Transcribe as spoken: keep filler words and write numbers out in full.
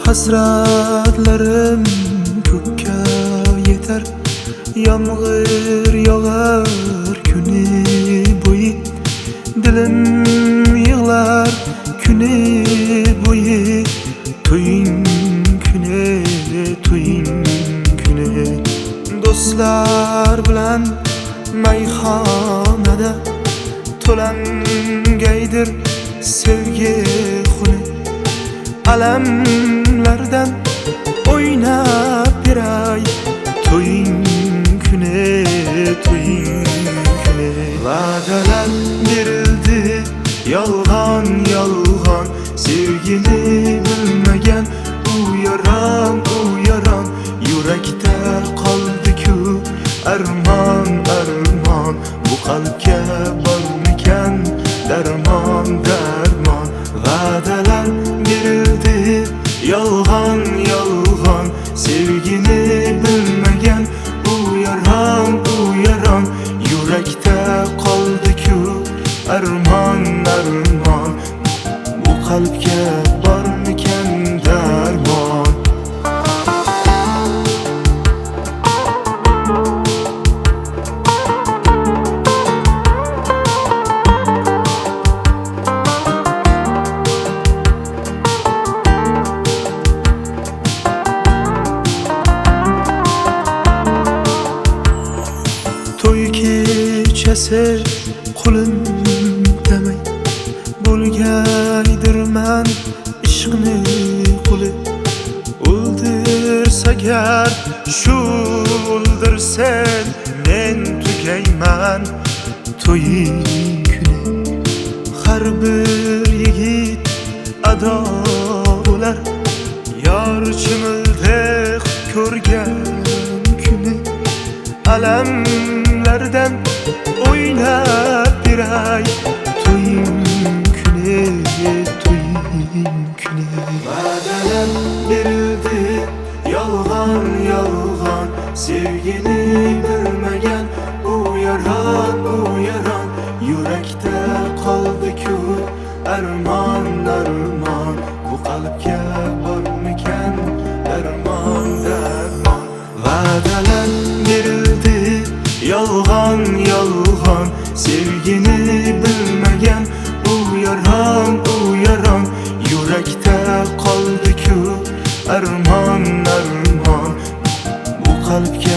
Hasratlarim ko'kka yetar, yomg'ir yog'ar kuni bo'yi. Dilim yig'lar kuni bo'yi. To'ying kuni, to'ying kuni. Do'stlar bilan mayxonada to'langaydir sevgi xuni. Alamlardan o'ynab beray, to'ying kuni, to'ying kuni. Va'dalar berildi yolg'on yolg'on, sevgini bilmagan u yaron u yaron. Yurakda qoldi-ku armon armon, bu qalbga bormikan darmon darmon. Va'dalar berildi yolg'on yolg'on, sevgini bilmagan u yaron u yaron. Yurakda qoldi-ku armon armon, bu qalbga bormikan darmon. To'y kechasi qo'lim demay, bo'lgaydirman ishqni quli. O'ldirsagar shu o'ldirsen, men tugayman to'ying kuni. Har bir yigit ado bo'lar, yor chimildek ko'rgan kuni. Alamlardan o'ynab beray, to'ying kuni, to'ying kuni. Va'dalar berildi yolg'on yolg'on, sevgini bilmagan u yaron u yaron. Yurakda qoldi-ku armon armon, bu qalbga bormikan darmon darmon. Va'dalar berildi yolg'on yolg'on, sevgini bilmagan u yaron u yaron. Yurakda qoldi-ku armon armon, bu qalbga